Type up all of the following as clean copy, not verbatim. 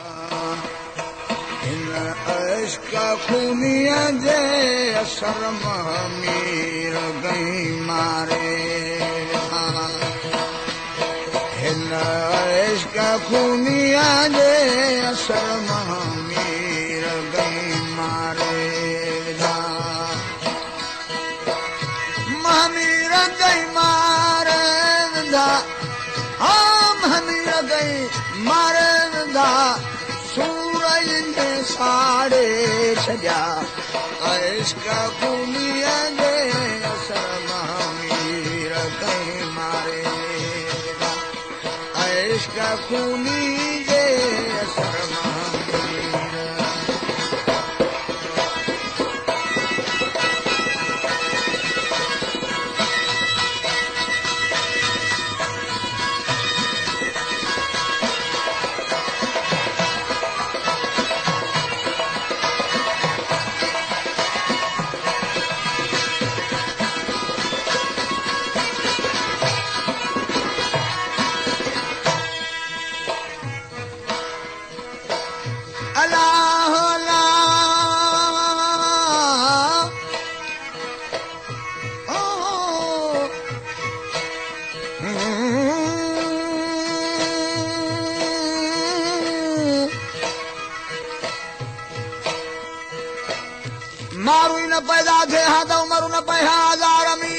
इश्क खूनिया जे असर मीर गई मारे हिन इश्क खूनिया जे असर मीर गई मारे मीर गई मारे मीर गई मारे सूरज ने साड़े छजा इश्क खूनिया जे असर मीर गई मारे इश्क खूनी जे असर मारू न पैदा थे हाँ तो उमरू न पे हजार अमी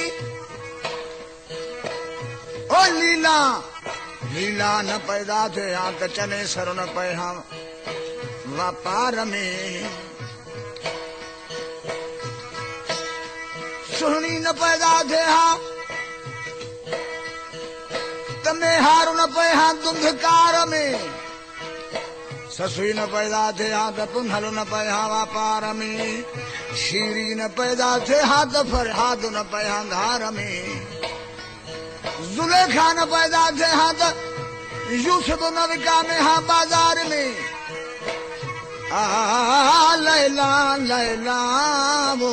ओ लीला लीला न पैदा थे हाँ तो चने सर न पे हाँ व्यापार में सुहनी न पैदा थे हाँ तमे हारू न पे हाँ दुंधकार में ससुई न पैदा थे हाँ तो पुनहलो न पे हाँ व्यापार में शीरी न पैदा थे हाँ तो फरहाद न पे हाँ धार में जुलेखा न पैदा थे हाँ तो यूसुफ न विका में हाँ बाजार में लैला लैला वो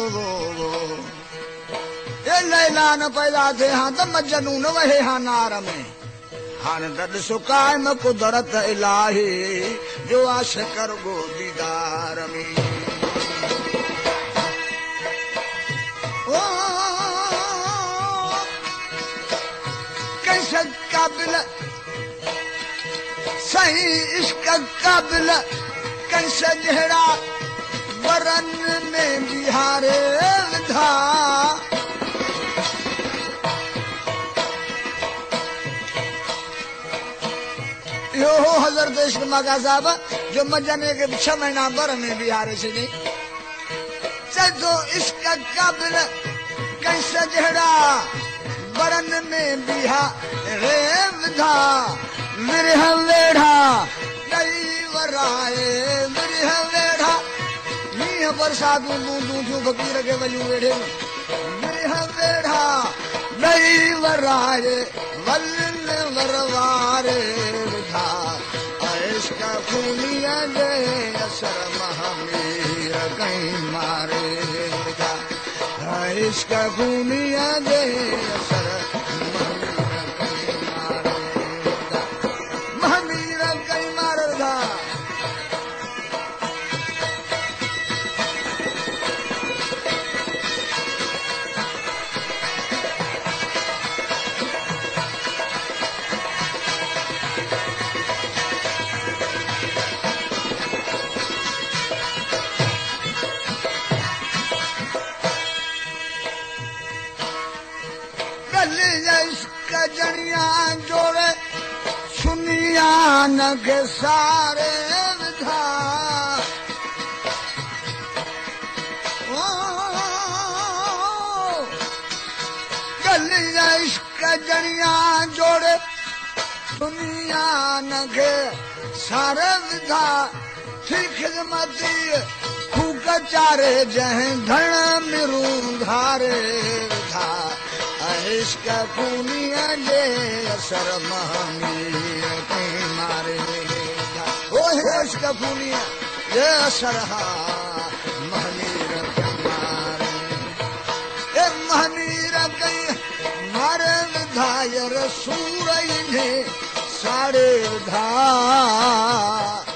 ये लैला न पैदा थे हाँ तो मजनू न वहे हाँ नार में हान दद सुकाय में कुदरत इलाही जो आश कर गो दीदार में कैसे काबिल सही इश्क काबिल कैसे जहरा वरन में बिहारे विधा यो हो हजरत इश्क मगा साहब जो मजने के 6 महीना बर में बिहारे से नहीं चलो इश्क काबिल कैसे जहरा बरन में बिहा रे विधा विरह वेढ़ा नई वराए विरह वेढ़ा मीह बरसात बूंदू थू फकीर के वजू वेढ़े विरह वेढ़ा नई वराए वलन वरवारे विधा इश्क खूनिया जे असर मीर गई मारे विधा इश्क खूनिया जे असर मीर गई मारे विधा जनिया जोड़े सुनिया न के सारे विधा गलिया इश्क जनिया जोड़े सुनिया न के सारे विधा थी खिदमती खूक चारे जहें धन मिरू धारे विधा इश्क खूनिया जे असर मीर गई मारे ओ इश्क खूनिया जे असर मीर गई मारे ए मीर गई मारे विधायर सूरज ने साड़े धा